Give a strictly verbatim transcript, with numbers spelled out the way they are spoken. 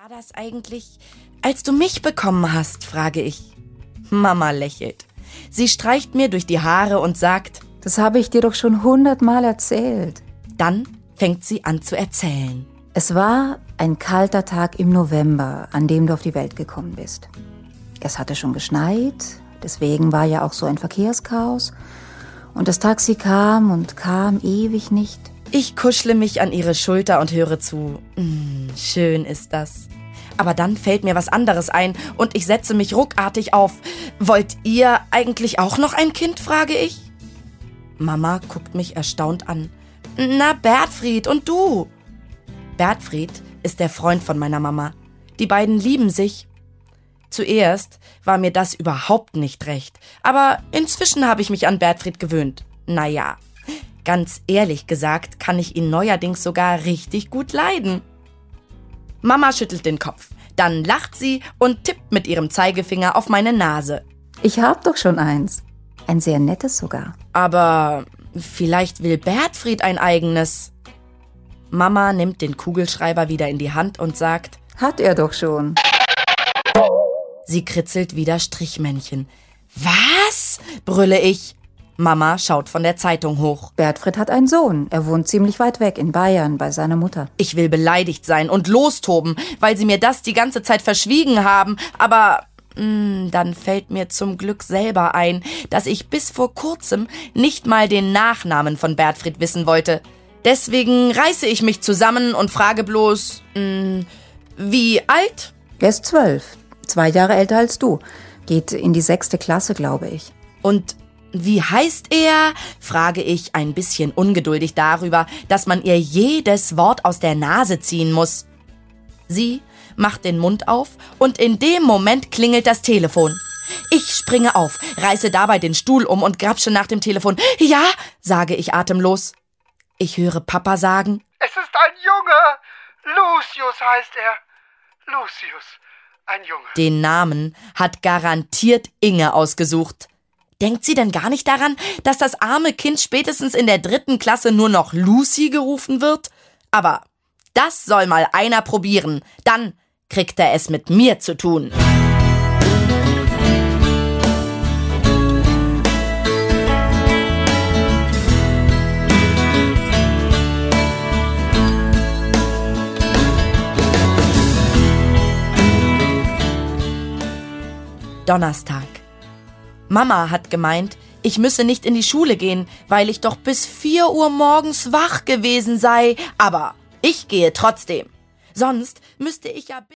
war das eigentlich, als du mich bekommen hast, frage ich. Mama lächelt. Sie streicht mir durch die Haare und sagt, das habe ich dir doch schon hundertmal erzählt. Dann fängt sie an zu erzählen. Es war ein kalter Tag im November, an dem du auf die Welt gekommen bist. Es hatte schon geschneit, deswegen war ja auch so ein Verkehrschaos. Und das Taxi kam und kam ewig nicht. Ich kuschle mich an ihre Schulter und höre zu. Mm, schön ist das. Aber dann fällt mir was anderes ein und ich setze mich ruckartig auf. Wollt ihr eigentlich auch noch ein Kind, frage ich. Mama guckt mich erstaunt an. Na, Bertfried, und du? Bertfried ist der Freund von meiner Mama. Die beiden lieben sich. Zuerst war mir das überhaupt nicht recht, aber inzwischen habe ich mich an Bertfried gewöhnt. Naja, ganz ehrlich gesagt kann ich ihn neuerdings sogar richtig gut leiden. Mama schüttelt den Kopf, dann lacht sie und tippt mit ihrem Zeigefinger auf meine Nase. Ich hab doch schon eins. Ein sehr nettes sogar. Aber vielleicht will Bertfried ein eigenes. Mama nimmt den Kugelschreiber wieder in die Hand und sagt, hat er doch schon. Sie kritzelt wieder Strichmännchen. Was? Brülle ich. Mama schaut von der Zeitung hoch. Bertfried hat einen Sohn. Er wohnt ziemlich weit weg in Bayern bei seiner Mutter. Ich will beleidigt sein und lostoben, weil sie mir das die ganze Zeit verschwiegen haben. Aber mh, dann fällt mir zum Glück selber ein, dass ich bis vor kurzem nicht mal den Nachnamen von Bertfried wissen wollte. Deswegen reiße ich mich zusammen und frage bloß, mh, wie alt? Er ist zwölf. Zwei Jahre älter als du. Geht in die sechste Klasse, glaube ich. Und wie heißt er? Frage ich ein bisschen ungeduldig darüber, dass man ihr jedes Wort aus der Nase ziehen muss. Sie macht den Mund auf und in dem Moment klingelt das Telefon. Ich springe auf, reiße dabei den Stuhl um und grapsche nach dem Telefon. Ja, sage ich atemlos. Ich höre Papa sagen, es ist ein Junge. Lucius heißt er. Lucius. Ein Junge. Den Namen hat garantiert Inge ausgesucht. Denkt sie denn gar nicht daran, dass das arme Kind spätestens in der dritten Klasse nur noch Lucy gerufen wird? Aber das soll mal einer probieren. Dann kriegt er es mit mir zu tun. Donnerstag. Mama hat gemeint, ich müsse nicht in die Schule gehen, weil ich doch bis vier Uhr morgens wach gewesen sei. Aber ich gehe trotzdem. Sonst müsste ich ja...